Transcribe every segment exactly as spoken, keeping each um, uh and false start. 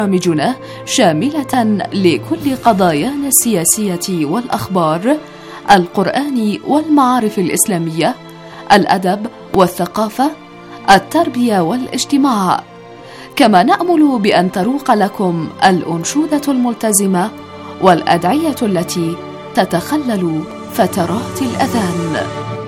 برامجنا شاملة لكل قضايانا السياسية والأخبار، القرآن والمعارف الإسلامية، الأدب والثقافة، التربية والاجتماع. كما نأمل بأن تروق لكم الأنشودة الملتزمة والأدعية التي تتخلل فترات الأذان.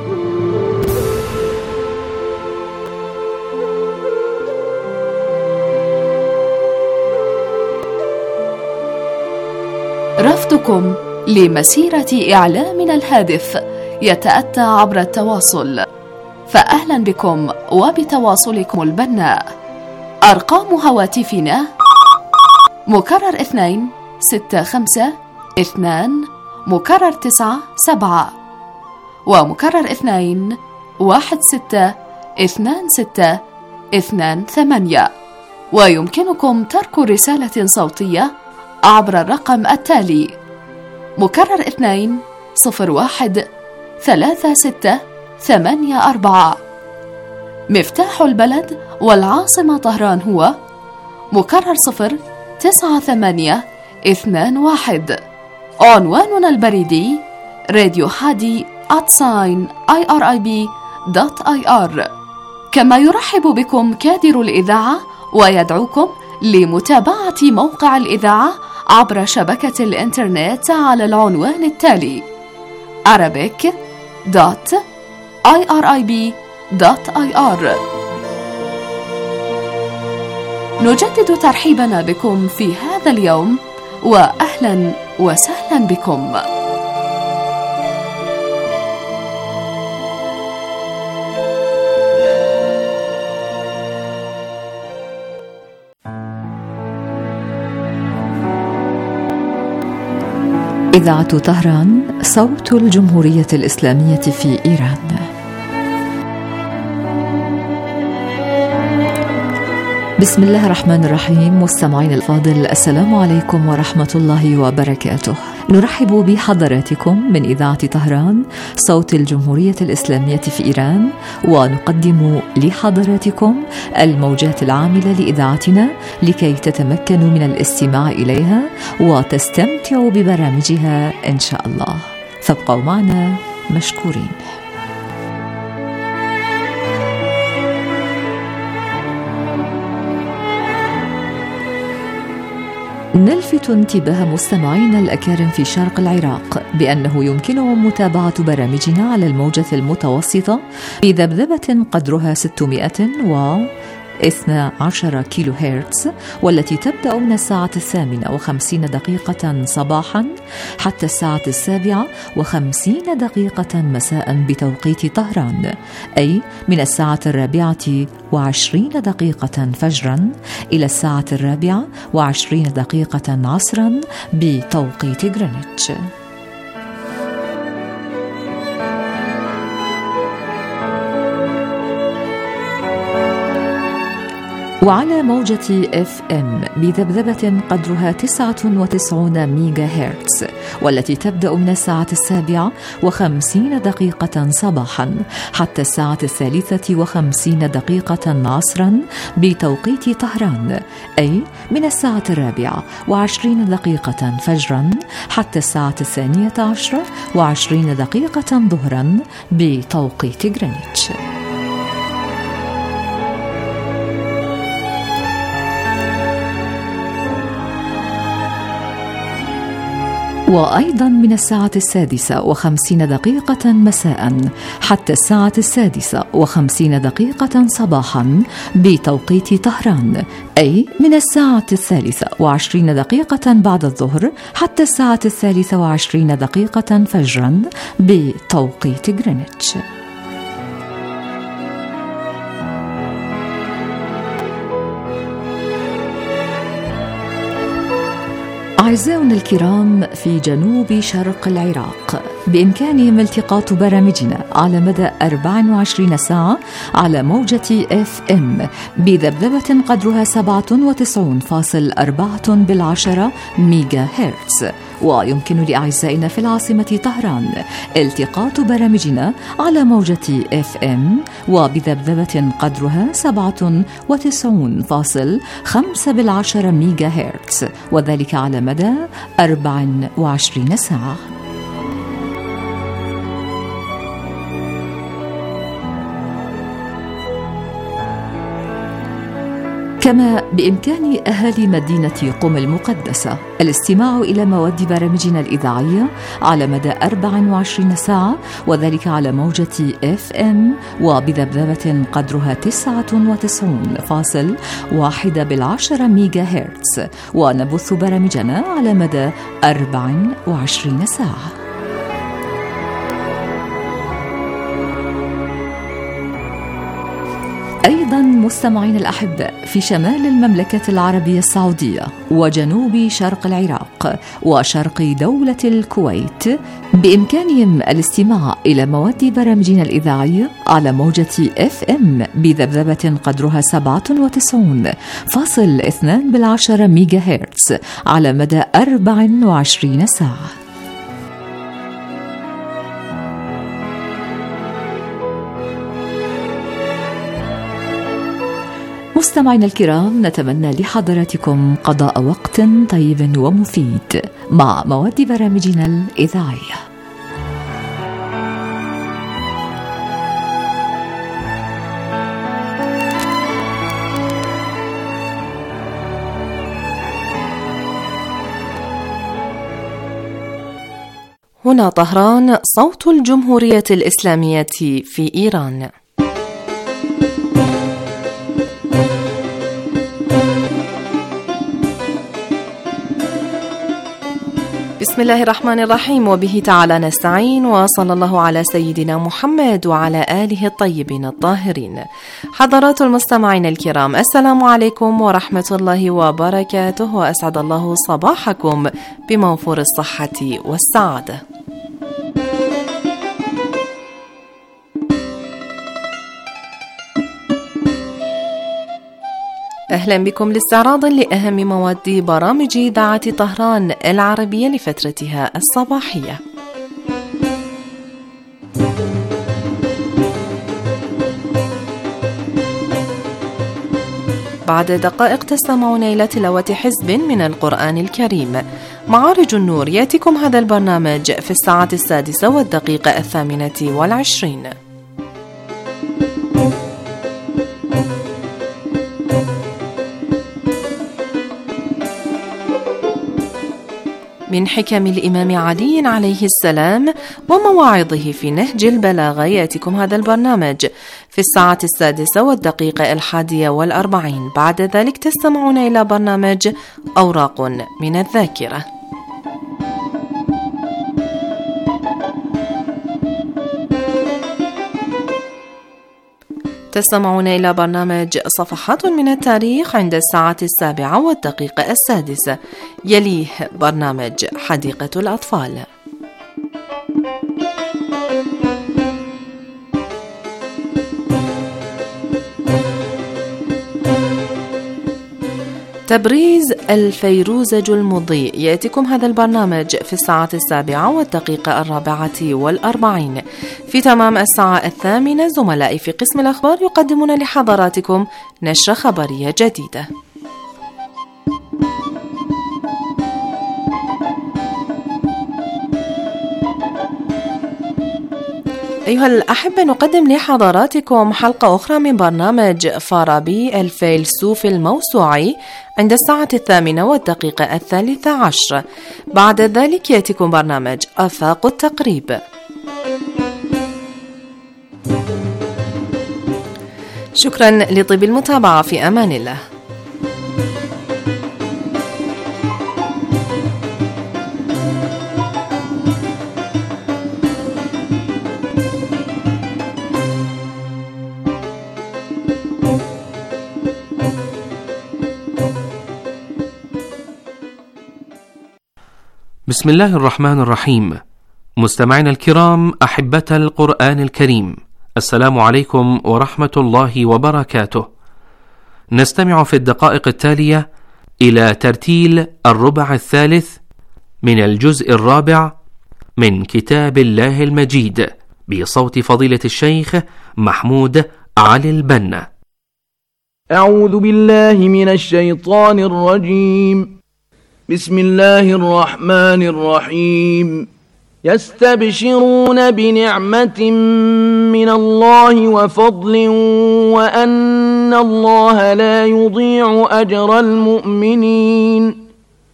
رفضكم لمسيرة إعلامنا الهادف يتأتى عبر التواصل، فأهلا بكم وبتواصلكم البناء. أرقام هواتفنا مكرر اثنين ستة خمسة اثنان مكرر تسعة سبعة ومكرر اثنين واحد ستة اثنان ستة اثنان ثمانية، ويمكنكم ترك رسالة صوتية عبر الرقم التالي مكرر اثنين صفر واحد ثلاثة ستة ثمانية أربعة. مفتاح البلد والعاصمة طهران هو مكرر صفر تسعة ثمانية اثنان واحد. عنواننا البريدي راديو حادي آت ساين آي آر آي بي دوت آي آر. كما يرحب بكم كادر الإذاعة ويدعوكم لمتابعة موقع الإذاعة عبر شبكة الإنترنت على العنوان التالي arabic دوت آي آر آي بي دوت آي آر. نجدد ترحيبنا بكم في هذا اليوم، وأهلا وسهلا بكم. إذاعة طهران، صوت الجمهورية الإسلامية في إيران. بسم الله الرحمن الرحيم. مستمعين الفاضل، السلام عليكم ورحمة الله وبركاته. نرحب بحضراتكم من إذاعة طهران، صوت الجمهورية الإسلامية في إيران، ونقدم لحضراتكم الموجات العاملة لإذاعتنا لكي تتمكنوا من الاستماع إليها وتستمتعوا ببرامجها إن شاء الله. فابقوا معنا مشكورين. نلفت انتباه مستمعينا الأكارم في شرق العراق بأنه يمكنهم متابعة برامجنا على الموجة المتوسطة بذبذبة قدرها ستمائة واثني عشر كيلو هرتز، والتي تبدأ من الساعة الثامنة وخمسين دقيقة صباحا حتى الساعة السابعة وخمسين دقيقة مساء بتوقيت طهران، أي من الساعة الرابعة وعشرين دقيقة فجرا إلى الساعة الرابعة وعشرين دقيقة عصرا بتوقيت غرينتش. وعلى موجة اف ام بذبذبة قدرها تسعة وتسعين ميجا هرتز، والتي تبدأ من الساعة السابعة وخمسين دقيقة صباحا حتى الساعة الثالثة وخمسين دقيقة عصرا بتوقيت طهران، أي من الساعة الرابعة وعشرين دقيقة فجرا حتى الساعة الثانية عشرة وعشرين دقيقة ظهرا بتوقيت غرينتش. وأيضا من الساعة السادسة وخمسين دقيقة مساء حتى الساعة السادسة وخمسين دقيقة صباحا بتوقيت طهران، أي من الساعة الثالثة وعشرين دقيقة بعد الظهر حتى الساعة الثالثة وعشرين دقيقة فجرا بتوقيت غرينتش. أعزائنا الكرام في جنوب شرق العراق، بإمكانهم التقاط برامجنا على مدى أربع وعشرين ساعة على موجة إف إم بذبذبة قدرها سبعة وتسعين فاصلة أربعة بالعشرة ميجا هرتز. ويمكن لأعزائنا في العاصمة طهران التقاط برامجنا على موجة إف إم وبذبذبة قدرها سبعة وتسعين فاصلة خمسة بالعشرة ميجا هرتز، وذلك على مدى أربع وعشرين ساعة. كما بإمكان أهالي مدينة قم المقدسة الاستماع إلى مواد برامجنا الإذاعية على مدى أربع وعشرين ساعة، وذلك على موجة إف إم وبذبذبة قدرها تسعة وتسعين فاصلة واحد بالعشرة ميجا هرتز، ونبث برامجنا على مدى أربع وعشرين ساعة. أيضا مستمعين الأحباء في شمال المملكة العربية السعودية وجنوب شرق العراق وشرق دولة الكويت بإمكانهم الاستماع إلى مواد برامجنا الإذاعية على موجة إف إم بذبذبة قدرها سبعة وتسعين فاصلة اثنين بالعشرة ميجا هرتز على مدى أربع وعشرين ساعة. مستمعينا الكرام، نتمنى لحضراتكم قضاء وقت طيب ومفيد مع مواد برامجنا الإذاعية. هنا طهران، صوت الجمهورية الإسلامية في إيران. بسم الله الرحمن الرحيم، وبه تعالى نستعين، وصلى الله على سيدنا محمد وعلى آله الطيبين الطاهرين. حضرات المستمعين الكرام، السلام عليكم ورحمة الله وبركاته، وأسعد الله صباحكم بموفور الصحة والسعادة. أهلا بكم لاستعراض لأهم مواد برامج إذاعة طهران العربية لفترتها الصباحية. بعد دقائق تستمعون إلى تلاوة حزب من القرآن الكريم. معارج النور يأتيكم هذا البرنامج في الساعة السادسة والدقيقة الثامنة والعشرين. من حكم الإمام علي عليه السلام ومواعظه في نهج البلاغة يأتيكم هذا البرنامج في الساعة السادسة والدقيقة الحادية والأربعين. بعد ذلك تستمعون إلى برنامج أوراق من الذاكرة. تستمعون إلى برنامج صفحات من التاريخ عند الساعة السابعة والدقيقة السادسة. يليه برنامج حديقة الأطفال. تبريز الفيروزج المضيء يأتيكم هذا البرنامج في الساعة السابعة والدقيقة الرابعة والأربعين. في تمام الساعة الثامنة زملائي في قسم الأخبار يقدمون لحضراتكم نشرة خبرية جديدة. أيها الأحبة، نقدم لحضراتكم حلقة أخرى من برنامج فارابي الفيلسوف الموسوعي عند الساعة الثامنة والدقيقة الثالثة عشر. بعد ذلك يأتيكم برنامج آفاق التقريب. شكرا لطيب المتابعة، في أمان الله. بسم الله الرحمن الرحيم، مستمعينا الكرام أحبة القرآن الكريم، السلام عليكم ورحمة الله وبركاته. نستمع في الدقائق التالية إلى ترتيل الربع الثالث من الجزء الرابع من كتاب الله المجيد بصوت فضيلة الشيخ محمود علي البنا. أعوذ بالله من الشيطان الرجيم. بسم الله الرحمن الرحيم. يستبشرون بنعمة من الله وفضل وأن الله لا يضيع أجر المؤمنين.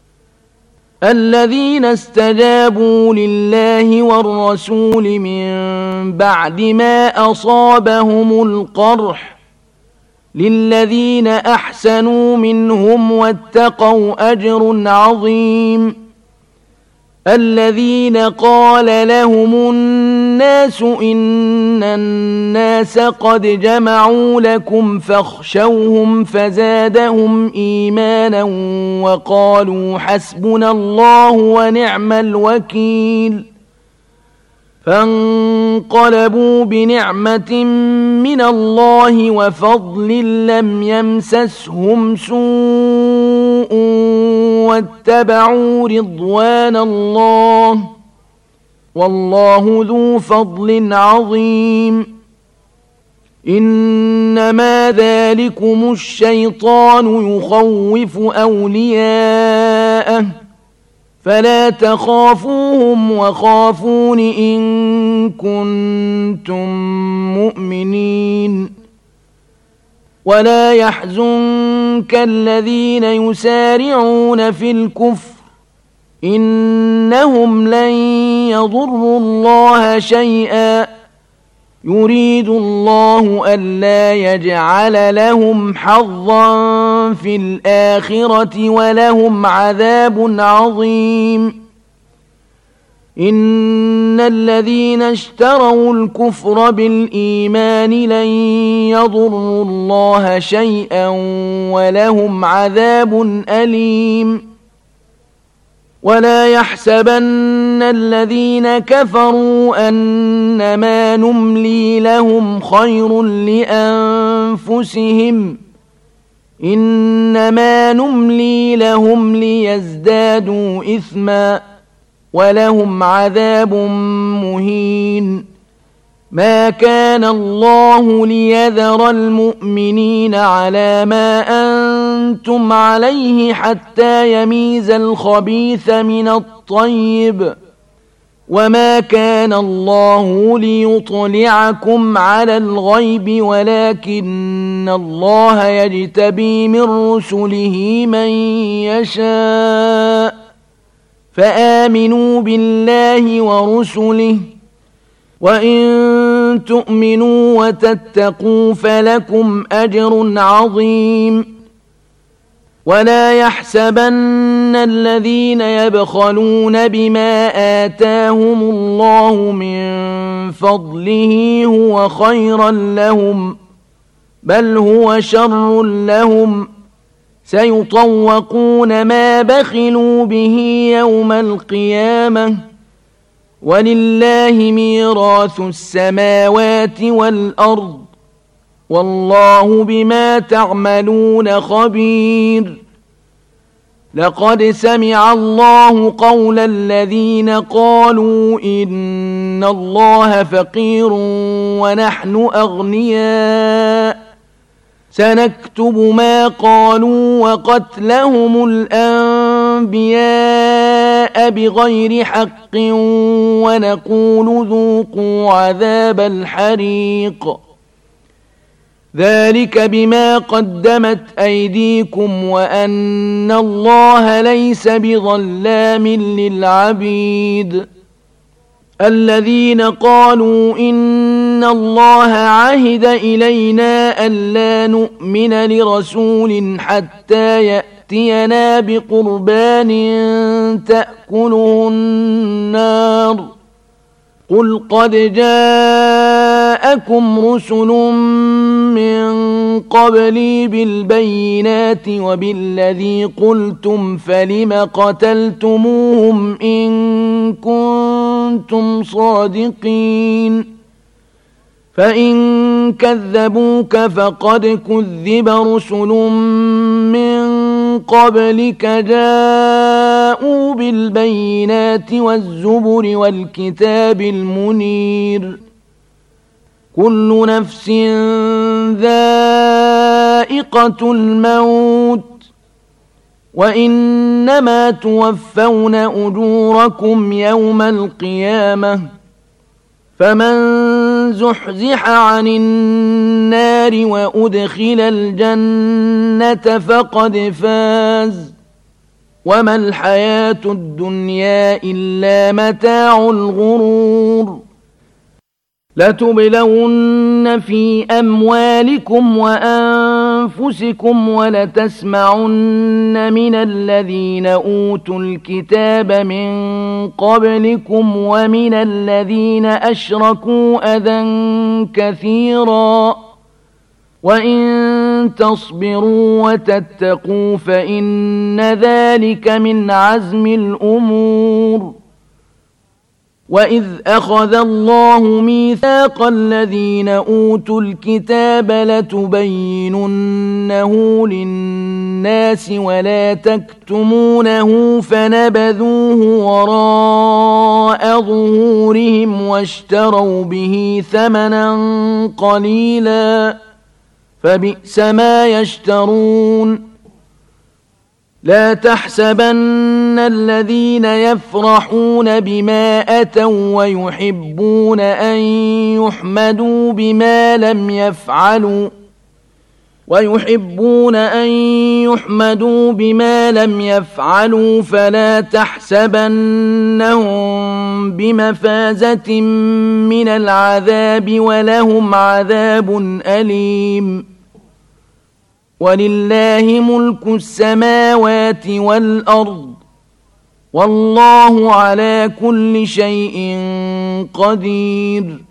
الذين استجابوا لله والرسول من بعد ما أصابهم القرح للذين أحسنوا منهم واتقوا أجر عظيم. الذين قال لهم الناس إن الناس قد جمعوا لكم فاخشوهم فزادهم إيمانا وقالوا حسبنا الله ونعم الوكيل. فانقلبوا بنعمة من الله وفضل لم يمسسهم سوء واتبعوا رضوان الله والله ذو فضل عظيم. إنما ذلكم الشيطان يخوف أولياءه فلا تخافوهم وخافون إن كنتم مؤمنين. ولا يحزنك الذين يسارعون في الكفر إنهم لن يضروا الله شيئا يريد الله ألا يجعل لهم حظا في الآخرة ولهم عذاب عظيم. إن الذين اشتروا الكفر بالإيمان لن يضروا الله شيئا ولهم عذاب أليم. ولا يحسبن الذين كفروا أنما نملي لهم خير لأنفسهم إنما نملي لهم ليزدادوا إثما ولهم عذاب مهين. ما كان الله ليذر المؤمنين على ما أنتم عليه حتى يميز الخبيث من الطيب وما كان الله ليطلعكم على الغيب ولكن الله يجتبي من رسله من يشاء فآمنوا بالله ورسله وإن تؤمنوا وتتقوا فلكم أجر عظيم. ولا يحسبن الذين يبخلون بما آتاهم الله من فضله هو خيرا لهم بل هو شر لهم سيطوقون ما بخلوا به يوم القيامة ولله ميراث السماوات والأرض والله بما تعملون خبير. لقد سمع الله قول الذين قالوا إن الله فقير ونحن أغنياء سنكتب ما قالوا وقتلهم الأنبياء بغير حق ونقول ذوقوا عذاب الحريق ذلك بما قدمت أيديكم وأن الله ليس بظلام للعبيد. الذين قالوا إن الله عهد إلينا ألا نؤمن لرسول حتى يأتينا بقربان تأكله النار قل قد جاءكم رسل من قبلي بالبينات وبالذي قلتم فلم قتلتموهم إن كنتم كنتم صادقين فإن كذبوك فقد كذب رسل من قبلك جاءوا بالبينات والزبر والكتاب المنير كل نفس ذائقة الموت وإنما توفون أجوركم يوم القيامة فمن زحزح عن النار وأدخل الجنة فقد فاز وما الحياة الدنيا إلا متاع الغرور لتبلون في أموالكم وأنفسكم ولتسمعن من الذين أوتوا الكتاب من قبلكم ومن الذين أشركوا أذى كثيرا وإن تصبروا وتتقوا فإن ذلك من عزم الأمور وإذ أخذ الله ميثاق الذين أوتوا الكتاب لتبيننه للناس ولا تكتمونه فنبذوه وراء ظهورهم واشتروا به ثمنا قليلا فبئس ما يشترون لا تحسبن الذين يفرحون بما أتوا ويحبون أن يحمدوا بما لم يفعلوا ويحبون أن يحمدوا بما لم يفعلوا فلا تحسبنهم بمفازة من العذاب ولهم عذاب أليم ولله ملك السماوات والأرض والله على كل شيء قدير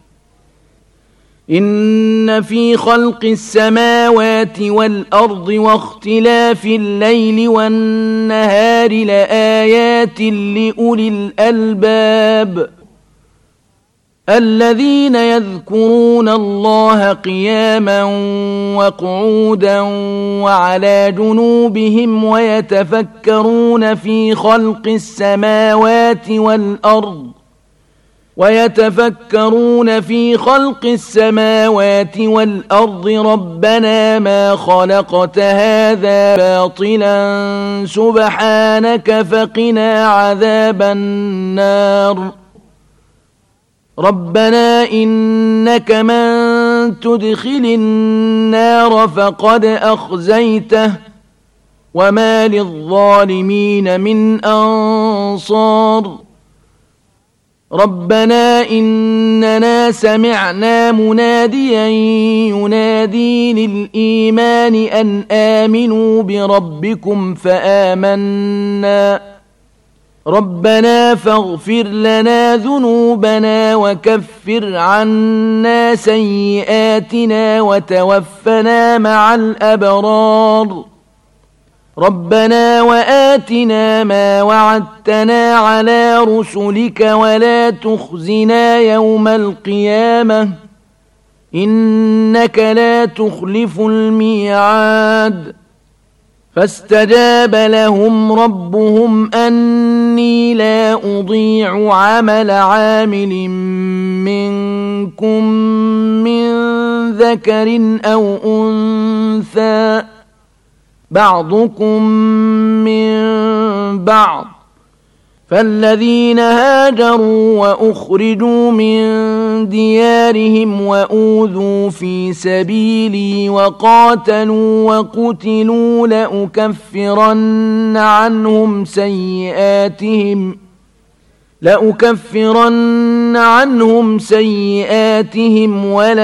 إن في خلق السماوات والأرض واختلاف الليل والنهار لآيات لأولي الألباب الذين يذكرون الله قياما وقعودا وعلى جنوبهم ويتفكرون في خلق السماوات والأرض ويتفكرون في خلق السماوات والأرض ربنا ما خلقت هذا باطلا سبحانك فقنا عذاب النار ربنا إنك من تدخل النار فقد أخزيته وما للظالمين من أنصار ربنا إننا سمعنا مناديا ينادي للإيمان أن آمنوا بربكم فآمنا ربنا فاغفر لنا ذنوبنا وكفر عنا سيئاتنا وتوفنا مع الأبرار ربنا وآتنا ما وعدتنا على رسلك ولا تخزنا يوم القيامة إنك لا تخلف الميعاد فاستجاب لهم ربهم أني لا أضيع عمل عامل منكم من ذكر أو أنثى بعضكم من بعض فالذين هاجروا وأخرجوا من ديارهم وأوذوا في سبيلي وقاتلوا وقتلوا لأكفرن عنهم سيئاتهم لأكفرن عنهم سيئاتهم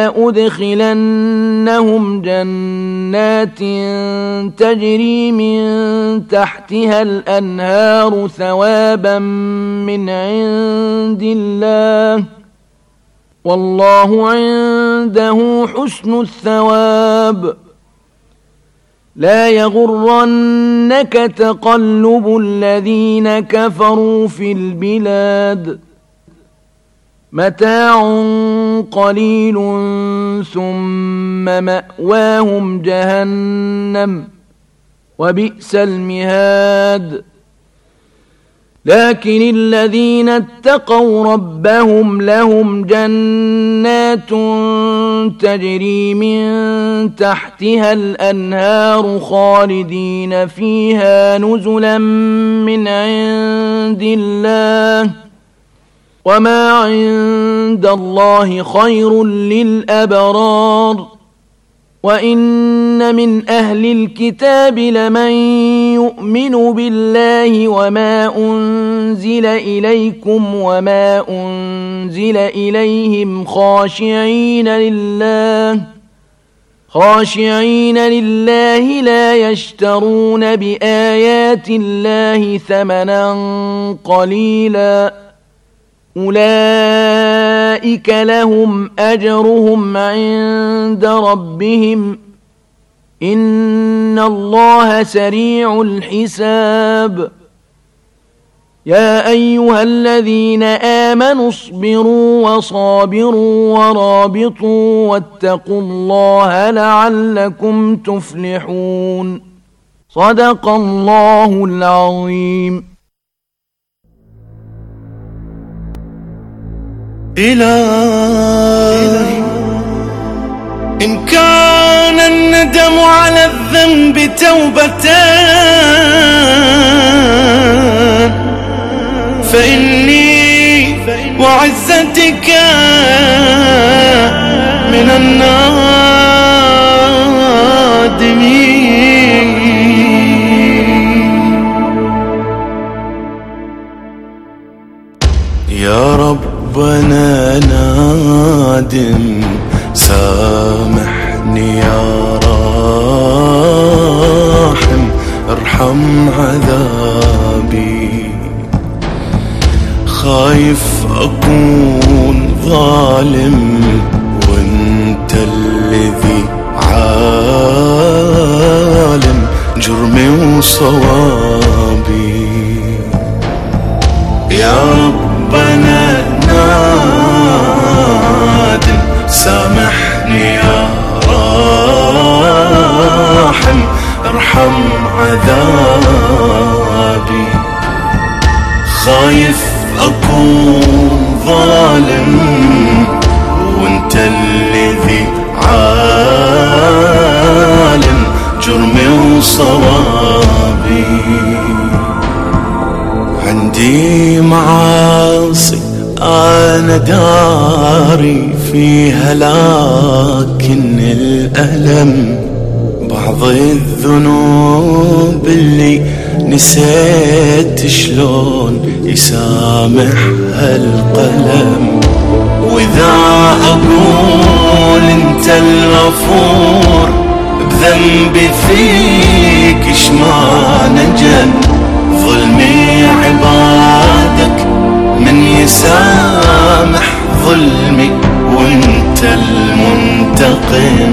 ولأدخلنهم جنات تجري من تحتها الأنهار ثوابا من عند الله والله عنده حسن الثواب لا يغرنك تقلب الذين كفروا في البلاد متاع قليل ثم مأواهم جهنم وبئس المهاد. لكن الذين اتقوا ربهم لهم جنات تجري من تحتها الأنهار خالدين فيها نزلا من عند الله وما عند الله خير للأبرار. وإن من أهل الكتاب لمن يؤمن بالله وما أنزل إليكم وما أنزل إليهم خاشعين لله خاشعين لله لا يشترون بآيات الله ثمنا قليلا أولئك لهم أجرهم عند ربهم إن الله سريع الحساب. يا أيها الذين آمنوا اصبروا وصابروا ورابطوا واتقوا الله لعلكم تفلحون. صدق الله العظيم. إلهي إن كان الندم على الذنب توبتان فإني وعزتك من النادمين. يا ربنا نادم سامحني يا راحم ارحم عذابي. خايف أكون ظالم وانت الذي عالم جرمي وصوابي. يا ربنا نادم سامحني يا راحم ارحم عذابي. خايف أكون ظالم وانت الذي عالم جرمي وصوابي. عندي معاصي أنا داري فيها لكن الألم بعض الذنوب اللي نسيت شلون يسامحها القلم. وإذا أقول أنت الغفور بذنبي فيك إش ما نجن. ظلمي عبادك من يسامح ظلمي وانت المنتقم.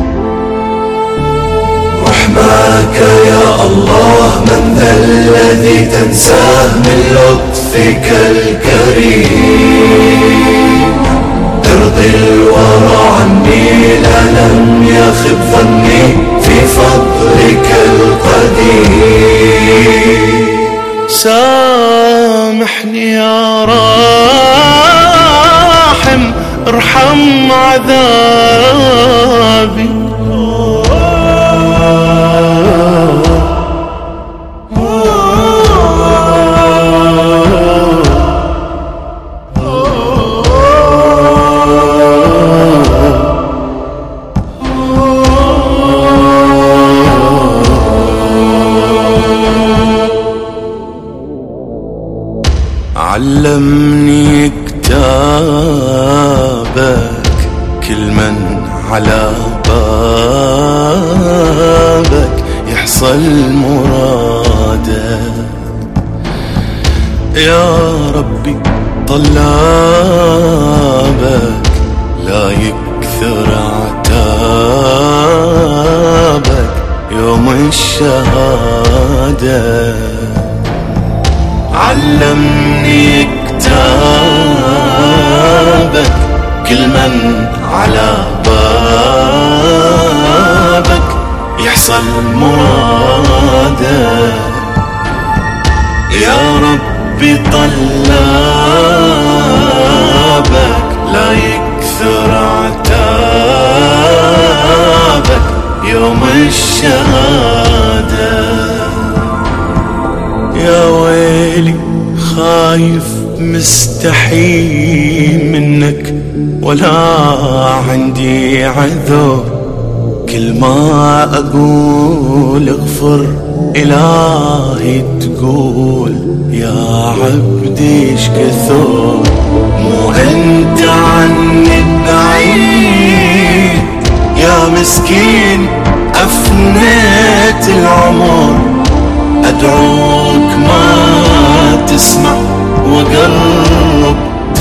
رحماك يا الله من ذا الذي تنساه من لطفك الكريم. ارضي الورى عني لا لم يخب ظني في فضلك القديم. سامحني يا راحم ارحم عذابي. علمني كتابك كل من على بابك يحصل مراده. يا ربي طلابك لا يكثر عتابك يوم الشهادة. علمني كتابك كل من على بابك يحصل مراده. يا ربي طلابك لا يكثر عتابك يوم الشهادة. يا ويلي خايف مستحي منك ولا عندي عذر، كل ما أقول اغفر إلهي تقول يا عبدي ايش كثر. مو انت عني بعيد يا مسكين أفنيت العمر، أدعوك ما تسمع وقرب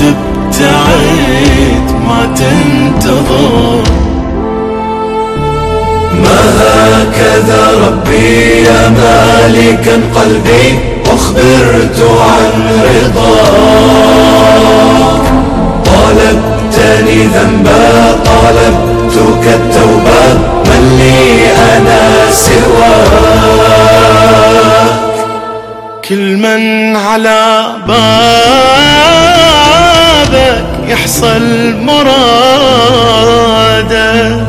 تبتعد ما تنتظر. ما هكذا ربي يا مالكا قلبي أخبرت عن رضاك. طالبتني ذنبا طالبتك التوبة، من لي أنا سواك. كل من على بابك يحصل مراده.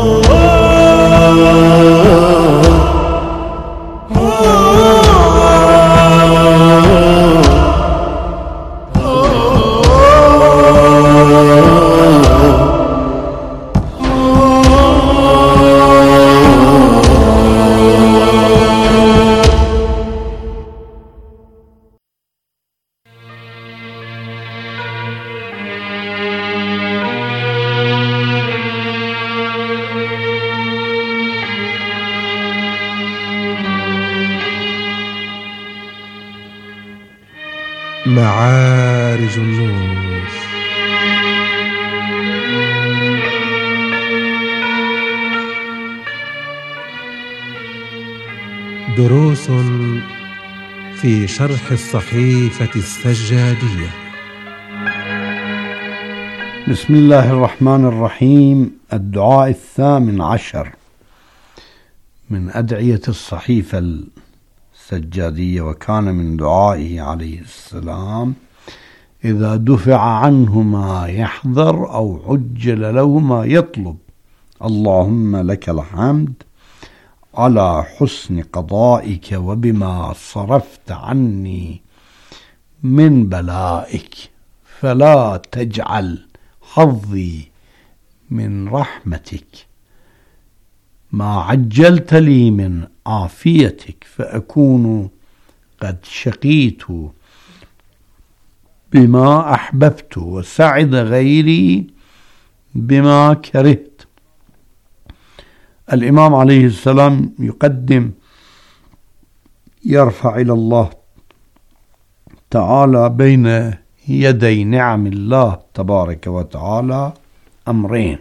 معارج النور. دروس في شرح الصحيفة السجادية. بسم الله الرحمن الرحيم. الدعاء الثامن عشر من أدعية الصحيفة السجادية، وكان من دعائه عليه السلام إذا دفع عنه ما يحذر أو عجل له ما يطلب: اللهم لك الحمد على حسن قضائك وبما صرفت عني من بلائك، فلا تجعل حظي من رحمتك ما عجلت لي من عافيتك، فأكون قد شقيت بما أحببت وسعد غيري بما كرهت. الإمام عليه السلام يقدم يرفع إلى الله تعالى بين يدي نعم الله تبارك وتعالى أمرين: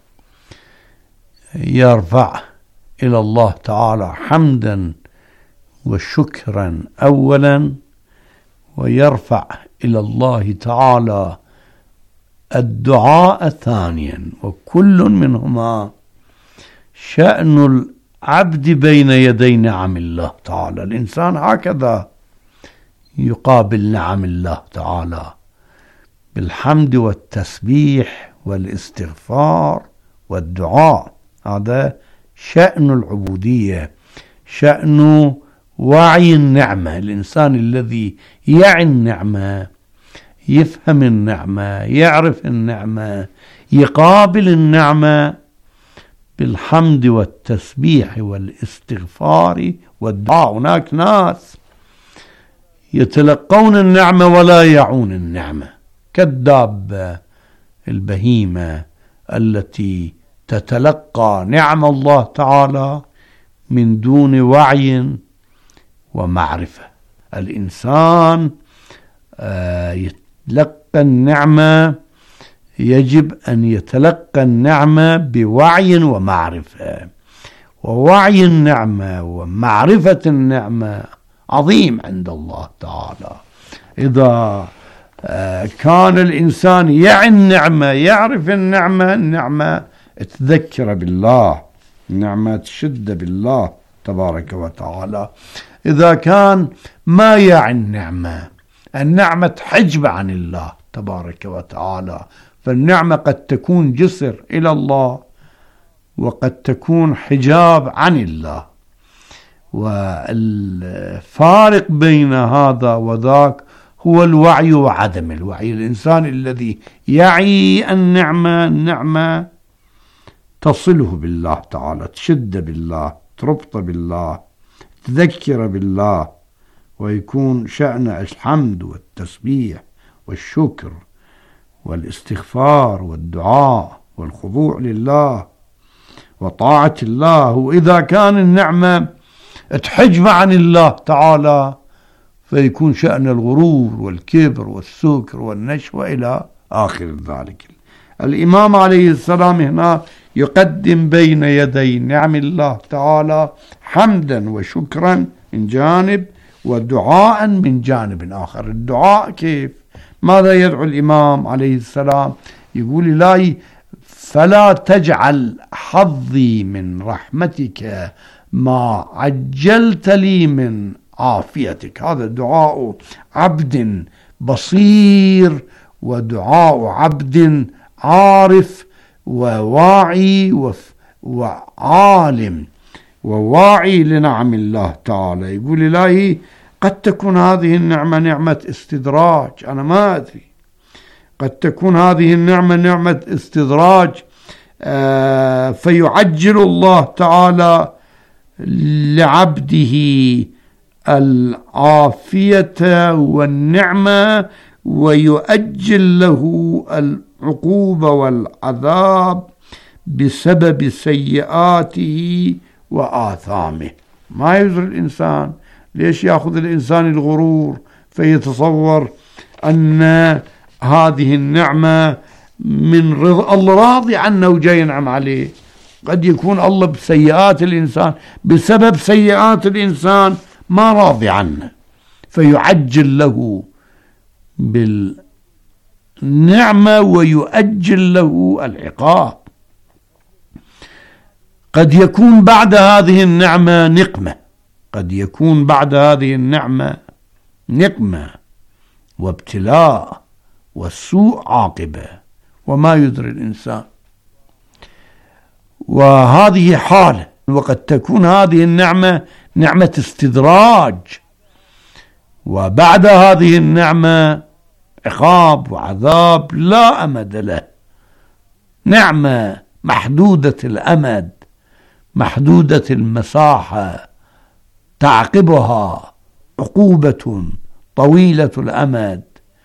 يرفع إلى الله تعالى حمدا وشكرا أولا، ويرفع إلى الله تعالى الدعاء ثانيا، وكل منهما شأن العبد بين يدي نعم الله تعالى. الإنسان هكذا يقابل نعم الله تعالى بالحمد والتسبيح والاستغفار والدعاء. هذا شأن العبودية، شأن وعي النعمة. الإنسان الذي يعي النعمة، يفهم النعمة، يعرف النعمة، يقابل النعمة بالحمد والتسبيح والاستغفار والدعاء. هناك ناس يتلقون النعمة ولا يعون النعمة، كالدابة البهيمة التي تتلقى نعم الله تعالى من دون وعي ومعرفة. الإنسان يتلقى النعمة، يجب أن يتلقى النعمة بوعي ومعرفة، ووعي النعمة ومعرفة النعمة عظيم عند الله تعالى. إذا كان الإنسان يعي النعمة، يعرف النعمة، النعمة تذكر بالله، النعمة تشد بالله تبارك وتعالى. إذا كان ما يعي النعمة، النعمة تحجب عن الله تبارك وتعالى، فالنعمة قد تكون جسر إلى الله وقد تكون حجاب عن الله. والفارق بين هذا وذاك هو الوعي وعدم الوعي. الإنسان الذي يعي النعمة، النعمة تصله بالله تعالى، تشد بالله، تربط بالله، تذكر بالله، ويكون شأن الحمد والتسبيح والشكر والاستغفار والدعاء والخضوع لله وطاعة الله. وإذا كان النعمة تحجب عن الله تعالى فيكون شأن الغرور والكبر والسكر والنشوة إلى آخر ذلك. الإمام عليه السلام هنا يقدم بين يدي نعم الله تعالى حمدا وشكرا من جانب ودعاء من جانب آخر. الدعاء كيف؟ ماذا يدعو الإمام عليه السلام؟ يقول إلهي فلا تجعل حظي من رحمتك ما عجلت لي من عافيتك. هذا دعاء عبد بصير ودعاء عبد عارف وواعي وعالم وواعي لنعم الله تعالى. يقول إلهي قد تكون هذه النعمة نعمة استدراج، أنا ما أدري، قد تكون هذه النعمة نعمة استدراج آه فيعجل الله تعالى لعبده العافية والنعمة ويؤجل له العقوبة والعذاب بسبب سيئاته وآثامه. ما يجري الإنسان. ليش يأخذ الإنسان الغرور فيتصور أن هذه النعمة من رضا الله، راضي عنه وجاي ينعم عليه؟ قد يكون الله بسيئات الإنسان، بسبب سيئات الإنسان ما راضي عنه فيعجل له بالنعمة ويؤجل له العقاب. قد يكون بعد هذه النعمة نقمة، قد يكون بعد هذه النعمة نقمة وابتلاء والسوء عاقبة وما يدري الإنسان. وهذه حالة. وقد تكون هذه النعمة نعمة استدراج وبعد هذه النعمة عقاب وعذاب لا أمد له. نعمة محدودة الأمد، محدودة المساحة، تعقبها عقوبة طويلة الأمد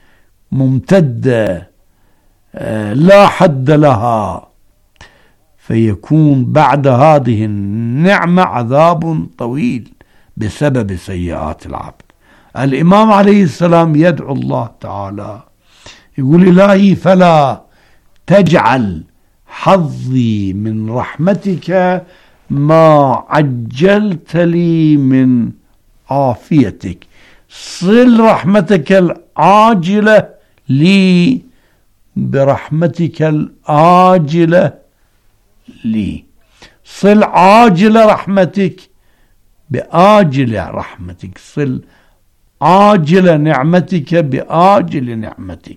ممتدة لا حد لها، فيكون بعد هذه النعمة عذاب طويل بسبب سيئات العبد. الإمام عليه السلام يدعو الله تعالى يقول إلهي فلا تجعل حظي من رحمتك ما عجلت لي من عافيتك. صل رحمتك العاجلة لي برحمتك الآجلة لي. صل عاجل رحمتك بآجل رحمتك، صل عاجل نعمتك بآجل نعمتك.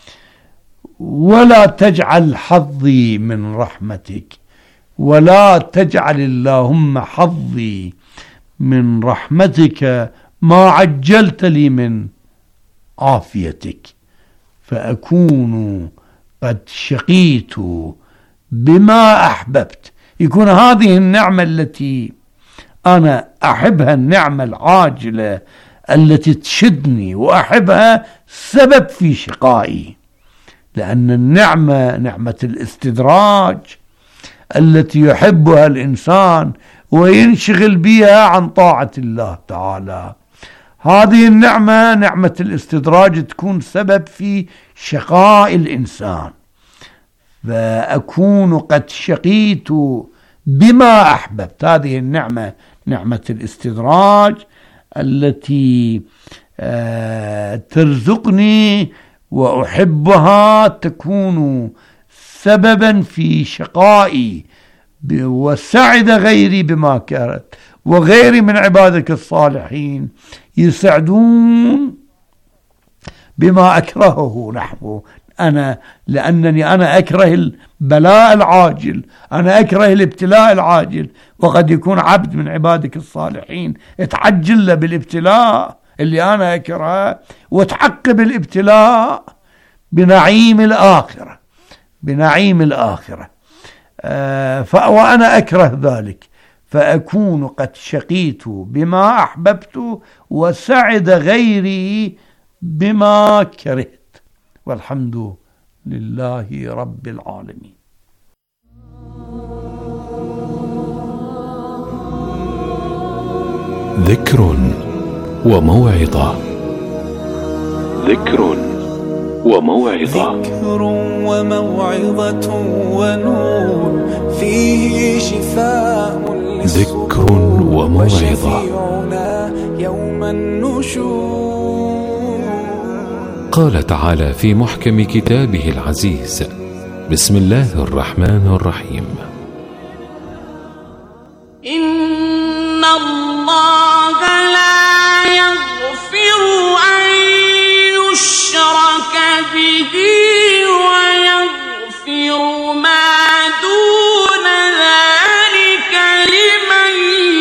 ولا تجعل حظي من رحمتك، ولا تجعل اللهم حظي من رحمتك ما عجلت لي من عافيتك، فأكون قد شقيت بما أحببت. يكون هذه النعمة التي أنا أحبها، النعمة العاجلة التي تشدني وأحبها، سبب في شقائي، لأن النعمة نعمة الاستدراج التي يحبها الإنسان وينشغل بها عن طاعة الله تعالى. هذه النعمة نعمة الاستدراج تكون سبب في شقاء الإنسان، فأكون قد شقيت بما أحببت. هذه النعمة نعمة الاستدراج التي ترزقني وأحبها تكون سببا في شقائي وسعد غيري بما كانت، وغيري من عبادك الصالحين يسعدون بما أكرهه نحو أنا، لأنني أنا أكره البلاء العاجل، أنا أكره الابتلاء العاجل، وقد يكون عبد من عبادك الصالحين اتعجل له بالابتلاء اللي أنا أكرهه، وتعقب الابتلاء بنعيم الآخرة بنعيم الآخرة آه وأنا أكره ذلك، فأكون قد شقيت بما أحببت وسعد غيري بما كرهت، والحمد لله رب العالمين. ذكر وموعظة. ذكر وموعظة. ذكر وموعظة ونور فيه شفاء ذكر وموعظة يوم النشور. قال تعالى في محكم كتابه العزيز: بسم الله الرحمن الرحيم: إن الله لا يغفر أن يشرك به ويغفر ما دون ذلك لمن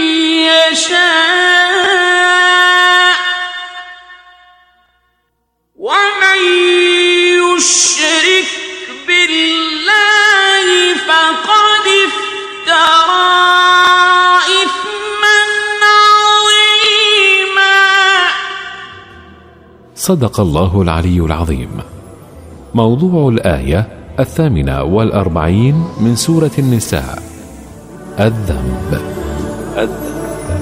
يشاء، ومن يشرك بالله فقد افترى إثما عظيما. صدق الله العلي العظيم. موضوع الآية الثامنة والأربعين من سورة النساء: الذنب. الذنب.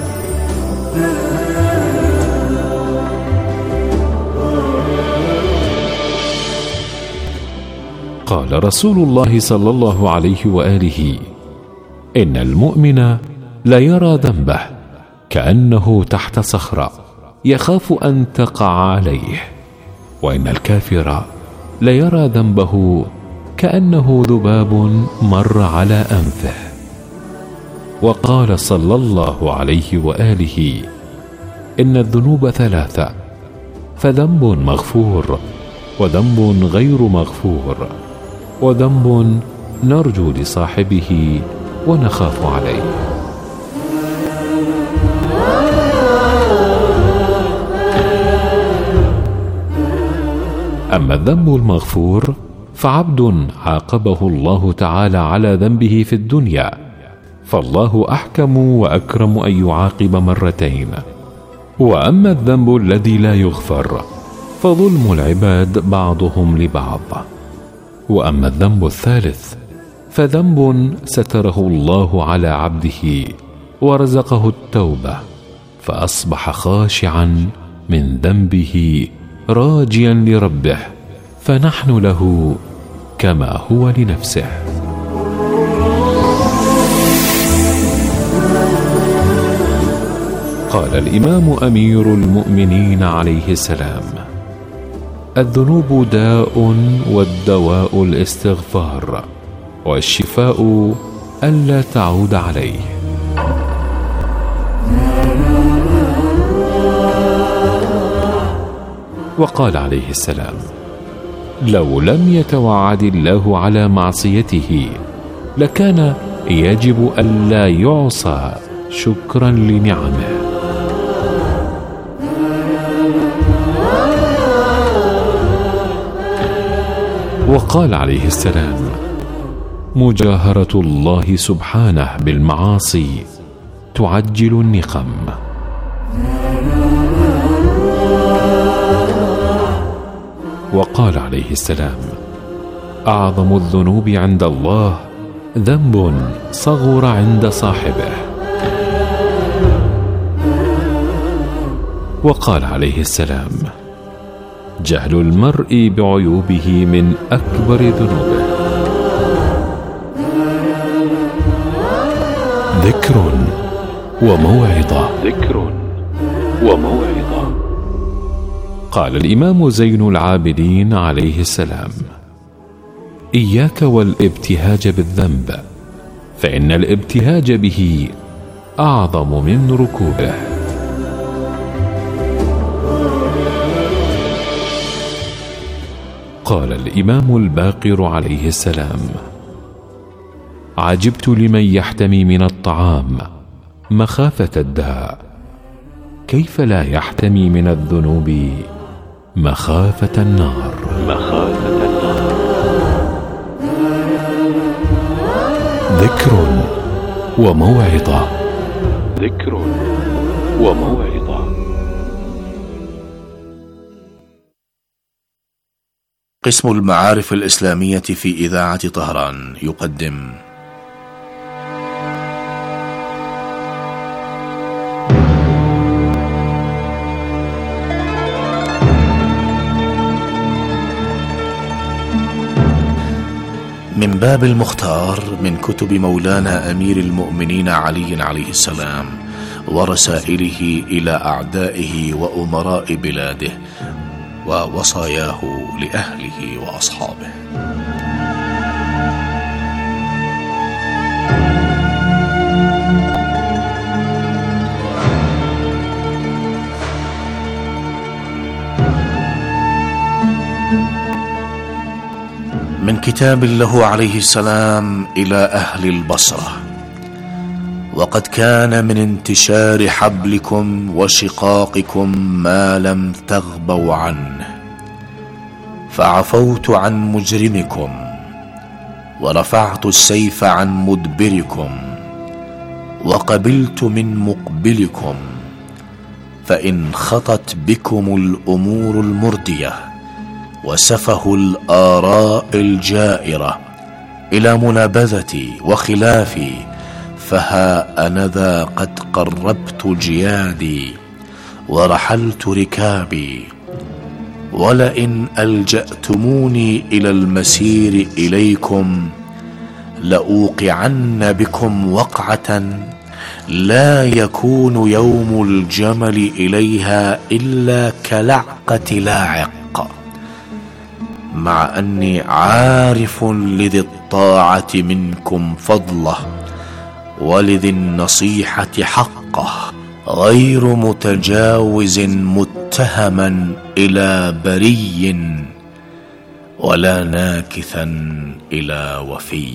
قال رسول الله صلى الله عليه وآله: إن المؤمن لا يرى ذنبه كأنه تحت صخرة يخاف أن تقع عليه، وإن الكافر لا يرى ذنبه كأنه ذباب مر على أنفه. وقال صلى الله عليه وآله: إن الذنوب ثلاثة، فذنب مغفور، وذنب غير مغفور، وذنب نرجو لصاحبه ونخاف عليه. أما الذنب المغفور فعبد عاقبه الله تعالى على ذنبه في الدنيا، فالله أحكم وأكرم أن يعاقب مرتين. وأما الذنب الذي لا يغفر فظلم العباد بعضهم لبعض. وأما الذنب الثالث فذنب ستره الله على عبده ورزقه التوبة، فأصبح خاشعا من ذنبه راجيا لربه، فنحن له كما هو لنفسه. قال الإمام أمير المؤمنين عليه السلام: الذنوب داء، والدواء الاستغفار، والشفاء ألا تعود عليه. وقال عليه السلام: لو لم يتوعد الله على معصيته لكان يجب ألا يعصى شكرا لنعمه. وقال عليه السلام: مجاهرة الله سبحانه بالمعاصي تعجل النقم. وقال عليه السلام: أعظم الذنوب عند الله ذنب صغر عند صاحبه. وقال عليه السلام: جهل المرء بعيوبه من أكبر ذنوبه. ذكر وموعظة. ذكر وموعظة. قال الإمام زين العابدين عليه السلام: إياك والابتهاج بالذنب، فإن الابتهاج به أعظم من ركوبه. قال الإمام الباقر عليه السلام: عجبت لمن يحتمي من الطعام مخافة الداء، كيف لا يحتمي من الذنوب مخافة النار. مخافة النار. ذكر وموعظة. ذكر وموعظة. قسم المعارف الإسلامية في إذاعة طهران يقدم من باب المختار من كتب مولانا أمير المؤمنين علي عليه السلام ورسائله إلى أعدائه وأمراء بلاده ووصاياه لأهله وأصحابه. من كتاب له عليه السلام إلى أهل البصرة: وقد كان من انتشار حبلكم وشقاقكم ما لم تغبوا عنه، فعفوت عن مجرمكم ورفعت السيف عن مدبركم وقبلت من مقبلكم، فإن خطت بكم الأمور المردية وسفه الآراء الجائرة إلى منابذتي وخلافي، فها أنذا قد قربت جيادي ورحلت ركابي، ولئن ألجأتموني إلى المسير إليكم لأوقعن بكم وقعة لا يكون يوم الجمل إليها إلا كلعقة لاعق، مع أني عارف لذي الطاعة منكم فضله ولذي النصيحة حقه، غير متجاوز متهما إلى بري ولا ناكثا إلى وفي.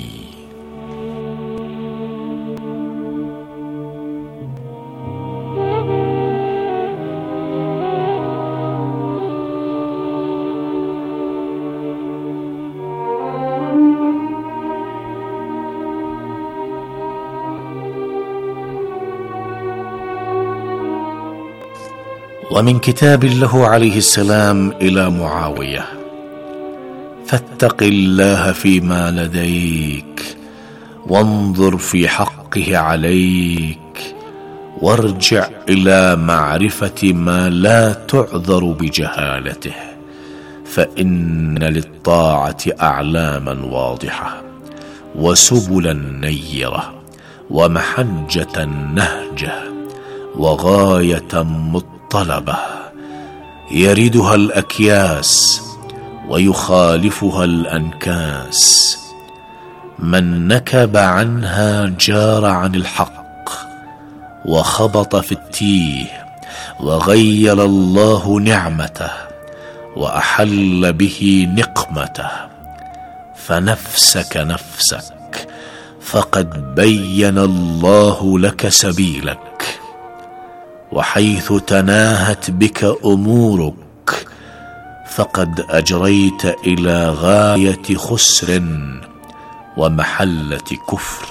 ومن كتاب له عليه السلام إلى معاوية: فاتق الله فيما لديك وانظر في حقه عليك، وارجع إلى معرفة ما لا تعذر بجهالته، فإن للطاعة أعلاما واضحة وسبلا نيرة ومحجة نهجة وغاية مطلبة يردها الأكياس ويخالفها الأنكاس، من نكب عنها جار عن الحق وخبط في التيه وغير الله نعمته وأحل به نقمته، فنفسك نفسك فقد بين الله لك سبيلك، وحيث تناهت بك أمورك فقد أجريت إلى غاية خسر ومحلة كفر،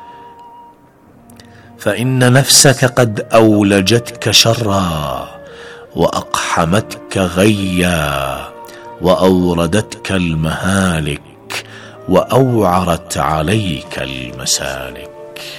فإن نفسك قد أولجتك شرا وأقحمتك غيا وأوردتك المهالك وأوعرت عليك المسالك.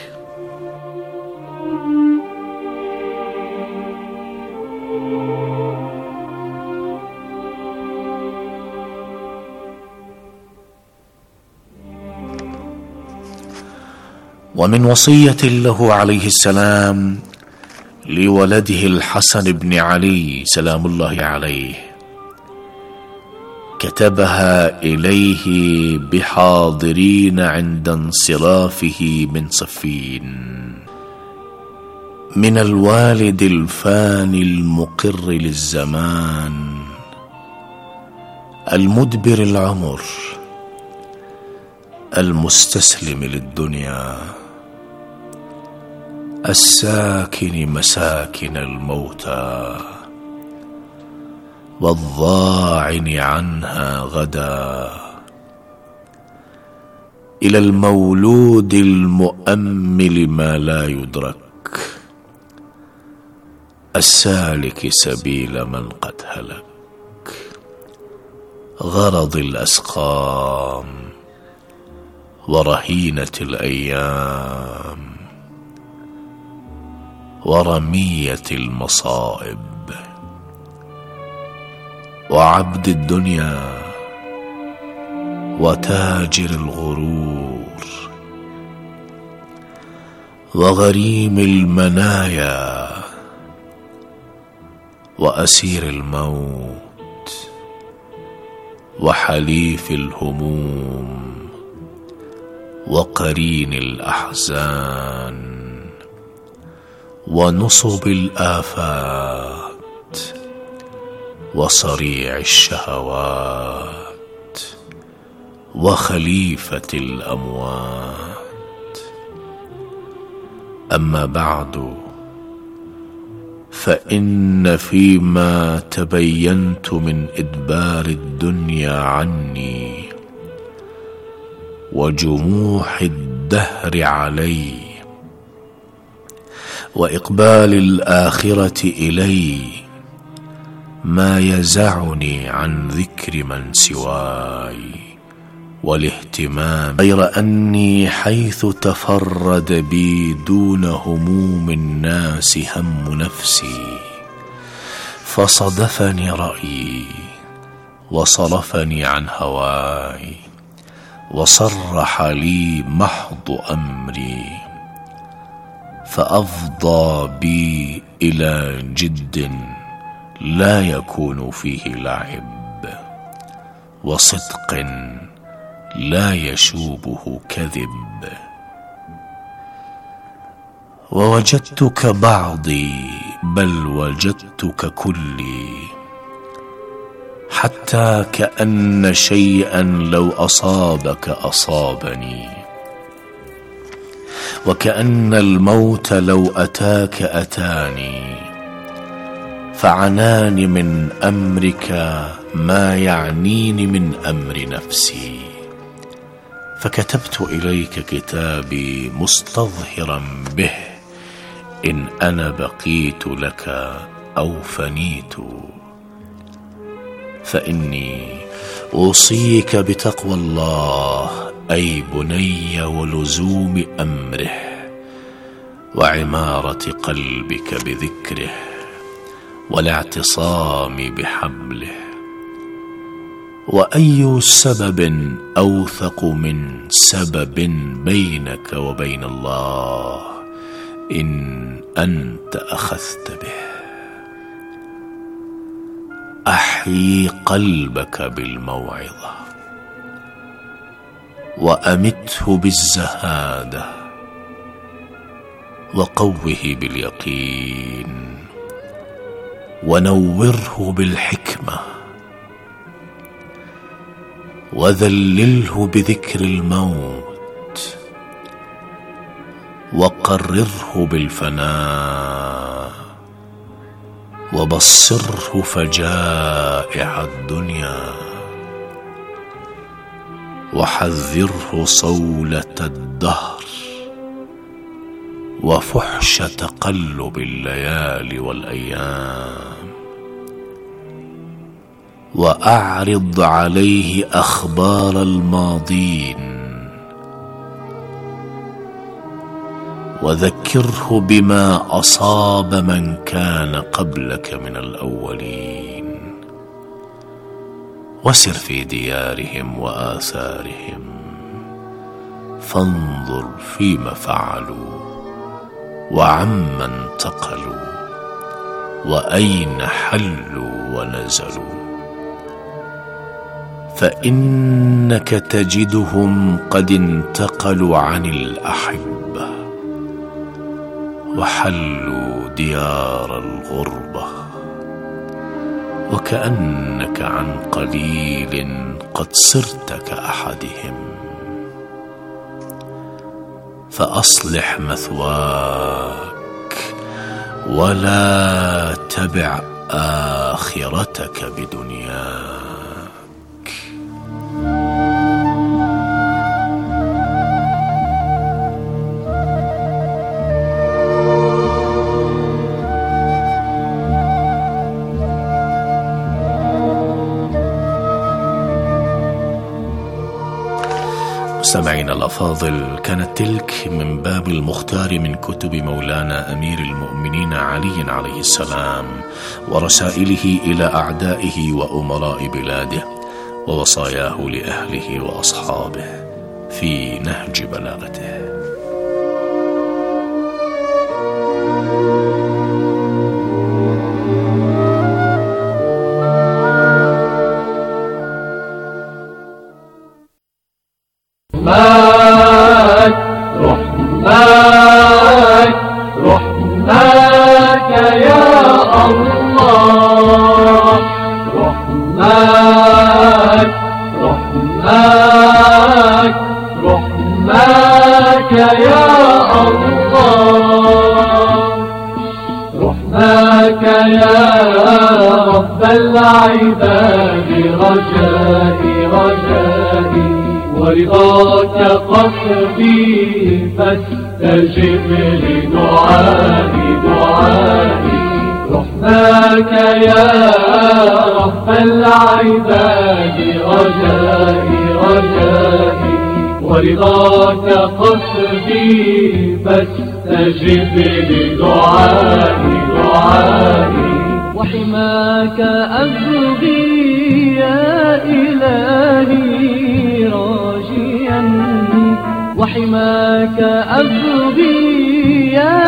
ومن وصية له عليه السلام لولده الحسن بن علي سلام الله عليه: كتبها إليه بحاضرين عند انصرافه من صفين: من الوالد الفاني المقر للزمان، المدبر العمر، المستسلم للدنيا، الساكن مساكن الموتى، والضاعن عنها غدا، إلى المولود المؤمل ما لا يدرك، السالك سبيل من قد هلك، غرض الأسقام ورهينة الأيام ورمية المصائب، وعبد الدنيا وتاجر الغرور، وغريم المنايا وأسير الموت، وحليف الهموم وقرين الأحزان، ونصب الآفات وصريع الشهوات، وخليفة الأموات. أما بعد، فإن فيما تبينت من إدبار الدنيا عني وجموح الدهر علي وإقبال الآخرة إلي ما يزعني عن ذكر من سواي والاهتمام، غير أني حيث تفرد بي دون هموم الناس هم نفسي، فصدفني رأيي وصرفني عن هواي، وصرح لي محض أمري، فأفضى بي إلى جد لا يكون فيه لعب، وصدق لا يشوبه كذب. ووجدتك بعضي بل وجدتك كلي، حتى كأن شيئا لو أصابك أصابني، وكأن الموت لو أتاك أتاني، فعناني من أمرك ما يعنيني من أمر نفسي، فكتبت إليك كتابي مستظهرا به إن أنا بقيت لك أو فنيت. فإني أوصيك بتقوى الله أي بني، ولزوم أمره، وعمارة قلبك بذكره، والاعتصام بحبله. وأي سبب أوثق من سبب بينك وبين الله إن أنت أخذت به؟ أحيي قلبك بالموعظة، وأمته بالزهادة، وقوه باليقين، ونوره بالحكمة، وذلله بذكر الموت، وقرره بالفناء، وبصره فجائع الدنيا، وحذره صولة الدهر، وفحش تقلب الليالي والأيام، وأعرض عليه أخبار الماضين، وذكره بما أصاب من كان قبلك من الأولين، وسر في ديارهم وآثارهم، فانظر فيما فعلوا وعمن انتقلوا وأين حلوا ونزلوا. فإنك تجدهم قد انتقلوا عن الأحبة وحلوا ديار الغربة، وكأنك عن قليل قد صرت كأحدهم. فأصلح مثواك ولا تبع آخرتك بدنياك. مستمعينا الأفاضل، كانت تلك من باب المختار من كتب مولانا أمير المؤمنين علي عليه السلام، ورسائله إلى أعدائه وأمراء بلاده، ووصاياه لأهله وأصحابه في نهج بلاغته. رحماك رحماك رحماك يا الله، رحماك رحماك رحماك يا الله، رحماك يا رب العباد، رجائي رجائي ورضاك قصدي، فاستجب لدعائي دعائي، رحماك يا رب العباد، رجائي رجائي ورضاك قصدي، فاستجب لدعائي دعائي، وحماك أبغي يا إلهي راجيا، وحماك أبغي يا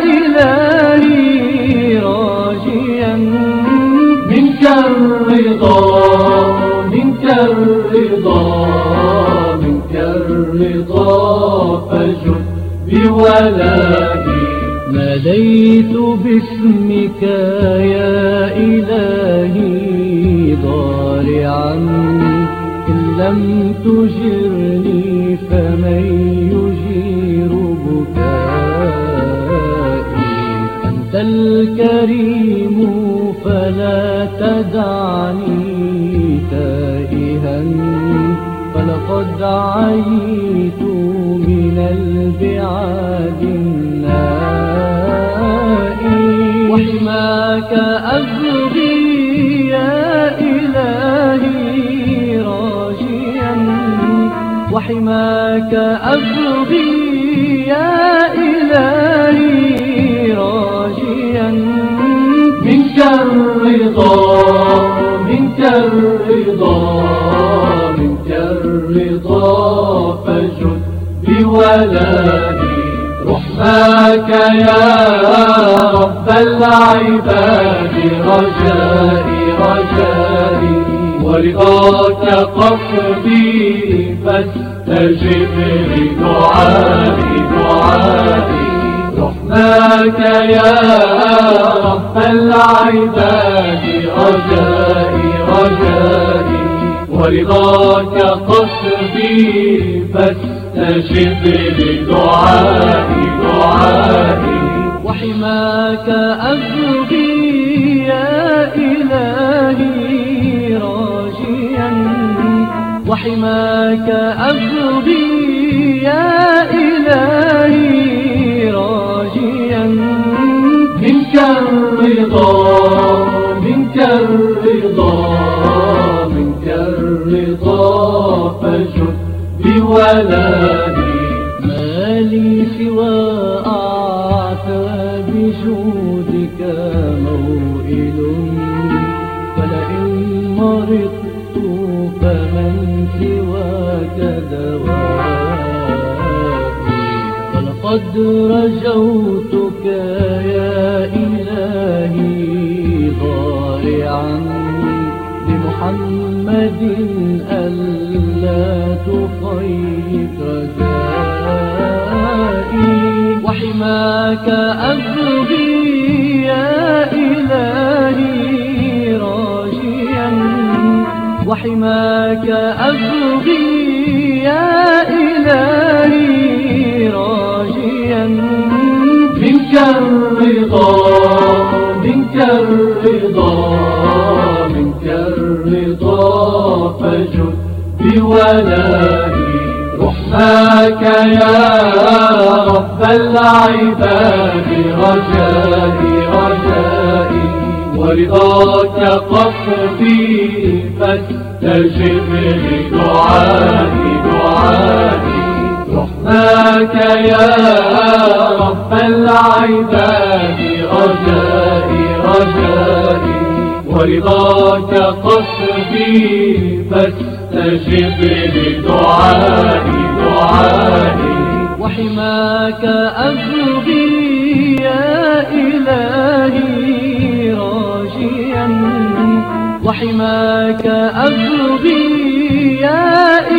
إلهي راجيا، منك الرضا منك الرضا منك الرضا، فاجد بولائي، ناديت باسمك يا إلهي ضارعا، إن لم تجرني فمن يجير بكائي، أنت الكريم فلا تدعني تائها، فلقد عيت من البعاد النائي، وحماك أبغي يا إلهي راجيا، وحماك أبغي يا إلهي راجيا، منك الرضا منك الرضا منك الرضا، فاجد بولائي، رحماك يا رب العباد، رجائي رجائي ورضاك قصدي، فاستجب لدعائي دعائي، رحماك يا رب العباد، رجائي رجائي ورضاك قصدي، فاستجب لدعائي دعائي، وحماك أبغي يا إلهي راجيا، وحماك أبغي يا إلهي راجيا، منك الرضا منك الرضا منك الرضا، فاجد بولائي، ما لي سوى أعتاب جودك موئل، ولئن مرضت فمن سواك دوائي، ولقد رجوتك يا إلهي ضارعا محمد ألا تخيب رجائي وحماك أبغي يا إلهي راجيا وحماك أبغي يا إلهي راجيا منك الرضا منك الرضا منك الرضا فجد بولائي رحماك يا رب العباد رجائي رجائي ورضاك قصدي فاستجب لدعائي دعائي رحماك يا رب العباد رجائي رجائي ورضاك قصدي فاستجب لدعائي دعائي وحماك أبغي يا إلهي راجيا وحماك أبغي يا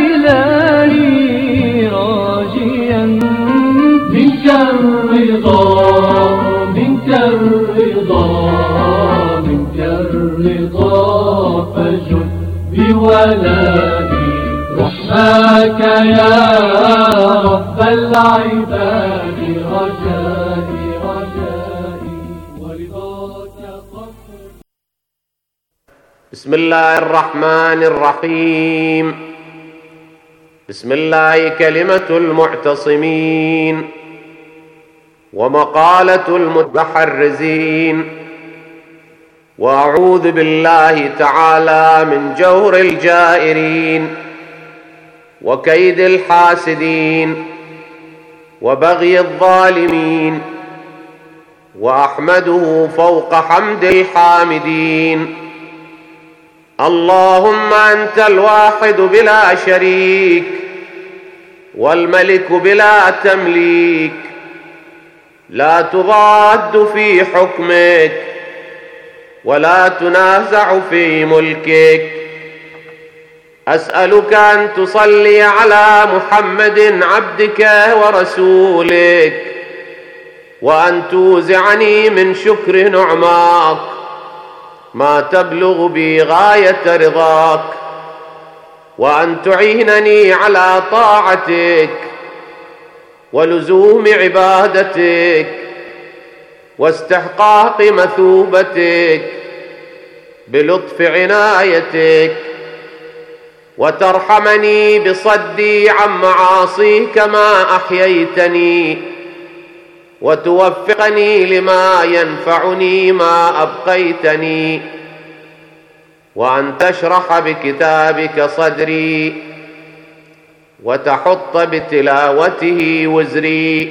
إلهي راجيا منك الرضا منك الرضا منك الرضا فجد بولائي رحماك يا رب العباد رجائي رجائي ورضاك قصدي. بسم الله الرحمن الرحيم. بسم الله كلمة المعتصمين ومقالة المتحرزين، وأعوذ بالله تعالى من جور الجائرين وكيد الحاسدين وبغي الظالمين، وأحمده فوق حمد الحامدين. اللهم أنت الواحد بلا شريك والملك بلا تمليك، لا تضاد في حكمك ولا تنازع في ملكك. أسألك أن تصلي على محمد عبدك ورسولك، وأن توزعني من شكر نعماك ما تبلغ بي غاية رضاك، وأن تعينني على طاعتك ولزوم عبادتك واستحقاق مثوبتك بلطف عنايتك، وترحمني بصدي عن معاصيك ما أحييتني، وتوفقني لما ينفعني ما أبقيتني، وأن تشرح بكتابك صدري وتحط بتلاوته وزري،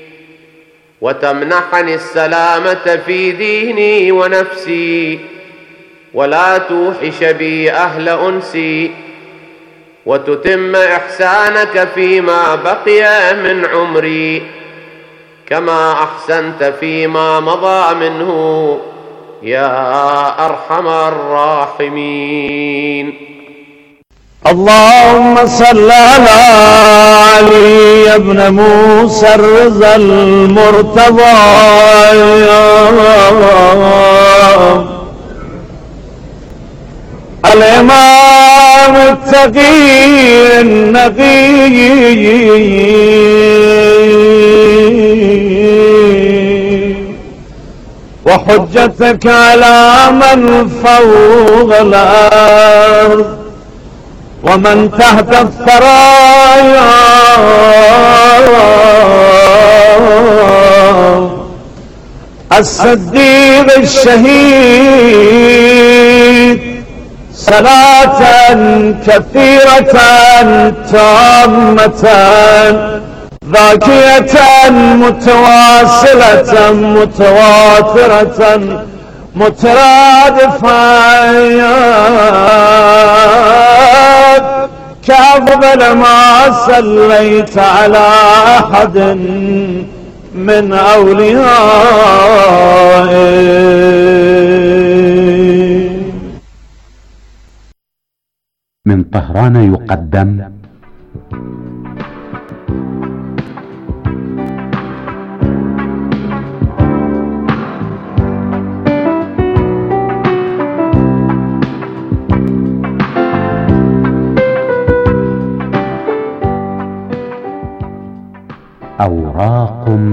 وتمنحني السلامة في ديني ونفسي، ولا توحش بي أهل أنسي، وتتم إحسانك فيما بقي من عمري كما أحسنت فيما مضى منه يا أرحم الراحمين. اللهم صل على علي بن موسى الرضا المرتضى الإمام التقي النقي وحجتك على من فوق الأرض ومن تحت الثرايا، الصديق الشهيد، صلاة كثيرة تامة ذاكية متواصلة متواترة مترادفة كأفضل ما صليت على أحد من أوليائك. طهران يقدم أوراق